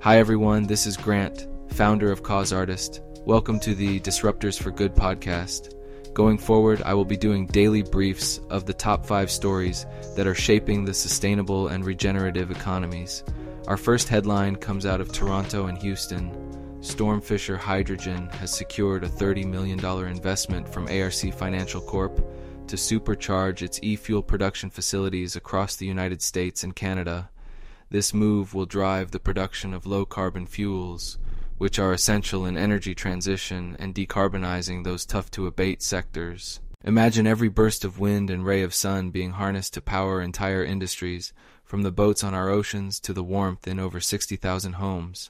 Hi everyone, this is Grant, founder of Cause Artist. Welcome to the Disruptors for Good podcast. Going forward, I will be doing daily briefs of the top 5 stories that are shaping the sustainable and regenerative economies. Our first headline comes out of Toronto and Houston. Stormfisher Hydrogen has secured a $30 million investment from ARC Financial Corp to supercharge its e-fuel production facilities across the United States and Canada. This move will drive the production of low-carbon fuels, which are essential in energy transition and decarbonizing those tough-to-abate sectors. Imagine every burst of wind and ray of sun being harnessed to power entire industries, from the boats on our oceans to the warmth in over 60,000 homes.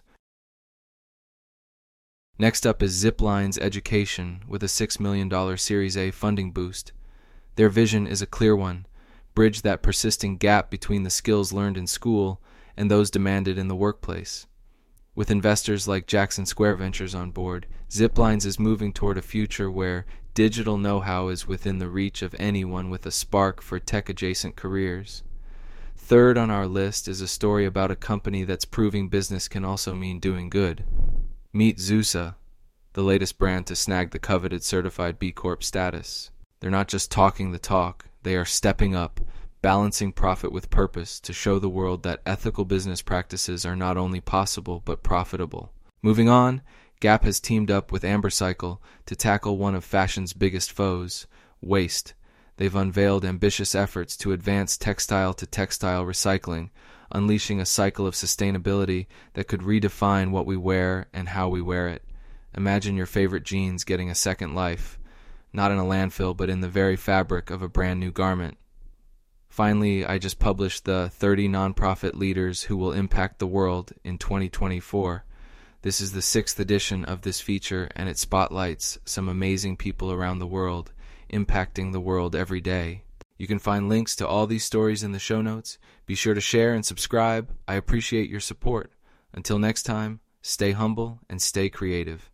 Next up is Zipline's Education with a $6 million Series A funding boost. Their vision is a clear one: bridge that persisting gap between the skills learned in school and those demanded in the workplace. With investors like Jackson Square Ventures on board, Ziplines is moving toward a future where digital know-how is within the reach of anyone with a spark for tech-adjacent careers. Third on our list is a story about a company that's proving business can also mean doing good. Meet Zusa, the latest brand to snag the coveted certified B Corp status. They're not just talking the talk, they are stepping up, balancing profit with purpose to show the world that ethical business practices are not only possible but profitable. Moving on, Gap has teamed up with Ambercycle to tackle one of fashion's biggest foes, waste. They've unveiled ambitious efforts to advance textile-to-textile recycling, unleashing a cycle of sustainability that could redefine what we wear and how we wear it. Imagine your favorite jeans getting a second life, not in a landfill but in the very fabric of a brand new garment. Finally, I just published the 30 nonprofit leaders who will impact the world in 2024. This is the 6th edition of this feature, and it spotlights some amazing people around the world, impacting the world every day. You can find links to all these stories in the show notes. Be sure to share and subscribe. I appreciate your support. Until next time, stay humble and stay creative.